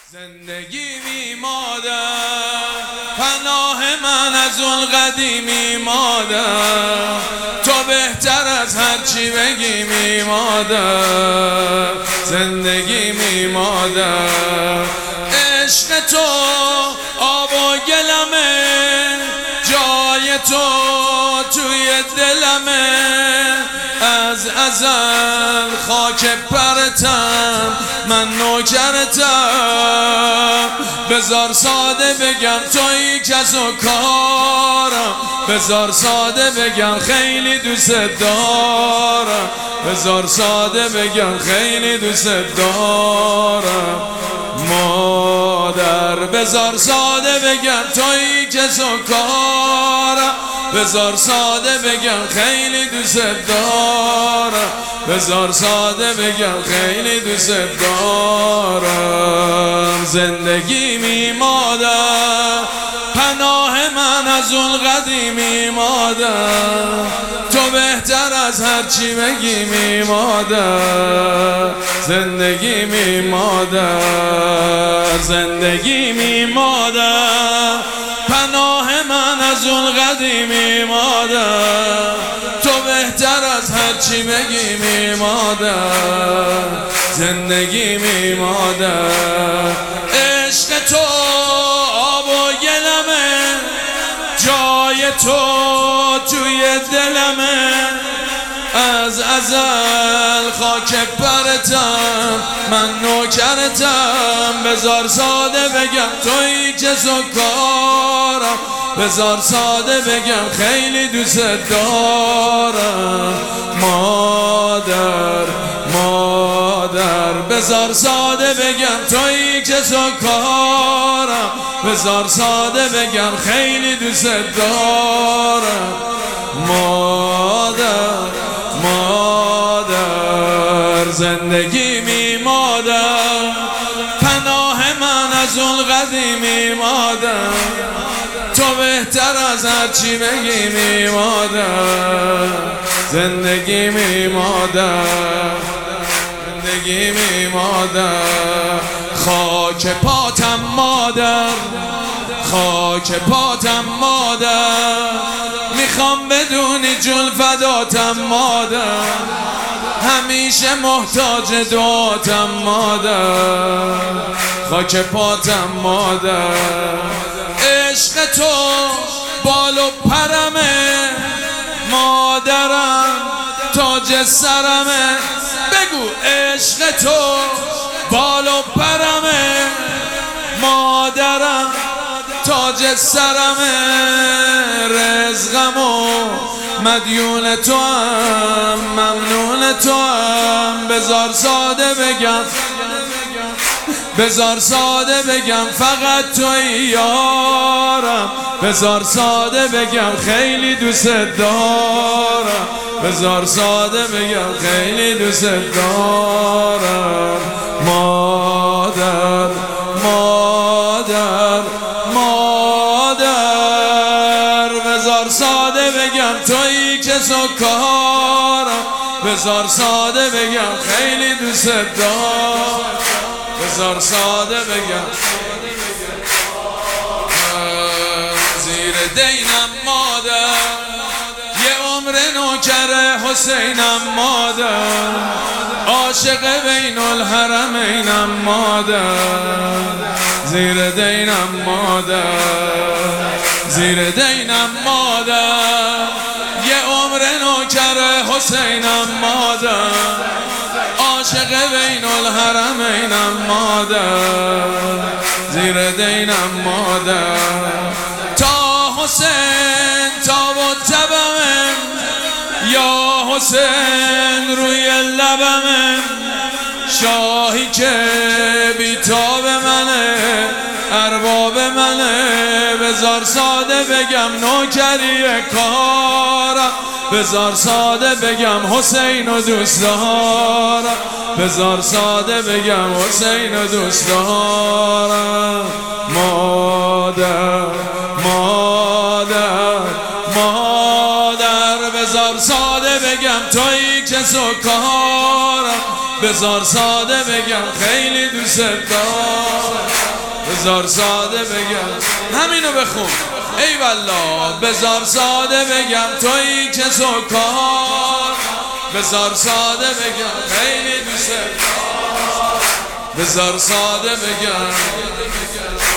زندگیمی مادر، پناه من از اون قدیمی مادر، تو بهتر از هرچی بگیمی مادر. زندگیمی مادر، عشق تو آب و گلمه، جای تو توی دلمه، از ازل خاک پرتم، من نوکرتم. بذار ساده بگم تویی کس و کارم، بذار ساده بگم خیلی دوست دارم، بذار ساده بگم خیلی دوست دارم مادر. بذار ساده بگم تویی کس و کارم، بذار ساده بگم خیلی دوست دارم، بذار ساده بگم خیلی دوست دارم. زندگیمی مادر، پناه من از اون قدیمی مادر، تو بهتر از هرچی بگیمی مادر. زندگیمی مادر، زندگیمی مادر، پناه من از اون قدیمی مادر، تو بهتر از هرچی بگیمی مادر. زندگیمی مادر، عشق تو آب و گلمه، جای تو توی دلمه، از ازل خاک پرتم، من نوکرتم. بذار ساده بگم تویی کس و کارم، بذار ساده بگم خیلی دوست دارم مادر. مادر، بذار ساده بگم تویی کس و کارم، بذار ساده بگم خیلی دوست دارم مادر. مادر، زندگیمی مادر، پناه من از اون قدیمی مادر، تو بهتر از هرچی بگیمی مادر. زندگیمی مادر، زندگیمی مادر، خاک پاتم مادر، خاک پاتم مادر، میخوام بدونی جون فداتم مادر، همیشه محتاج دعاتم مادر. خاک پاتم مادر، عشق تو بال و پرمه مادرم، تاج سرمه. بگو عشق تو بال و پرمه مادرم، تاج سرمه. رزقمو مدیون تو هم، ممنون تو هم. بذار ساده بگم، بذار ساده بگم فقط توی یارم، بذار ساده بگم خیلی دوست دارم، بذار ساده بگم خیلی دوست دارم مادر. مادر، مادر، بذار ساده بگم تویی کس و کارم، بذار ساده بگم خیلی دوست دارم، بذار ساده بگم. زیر دینم مادر، یه عمر نوکر حسینم مادر، عاشق بین الحرمینم مادر. زیر دینم مادر، زیر دینم مادر، یه عمر نوکر حسینم مادر، عاشق بین الحرمینم مادر. زیر دینم مادر، تا حسین تا و تبمه، یا حسین روی لبمه، شاهی که بیتاب منه، ارباب منه. بذار ساده بگم نوکری کارم، بذار ساده بگم حسین و دوست دارم، بذار ساده بگم حسین و دوست دارم مادر. مادر، مادر، بذار ساده بگم تویی کس و کارم، بذار ساده بگم خیلی دوست دارم. بزار ساده بگم همینو بخون ای والله. بزار ساده بگم تویی که سکار، بزار ساده بگم خیلی دوست دارم، بزار ساده بگم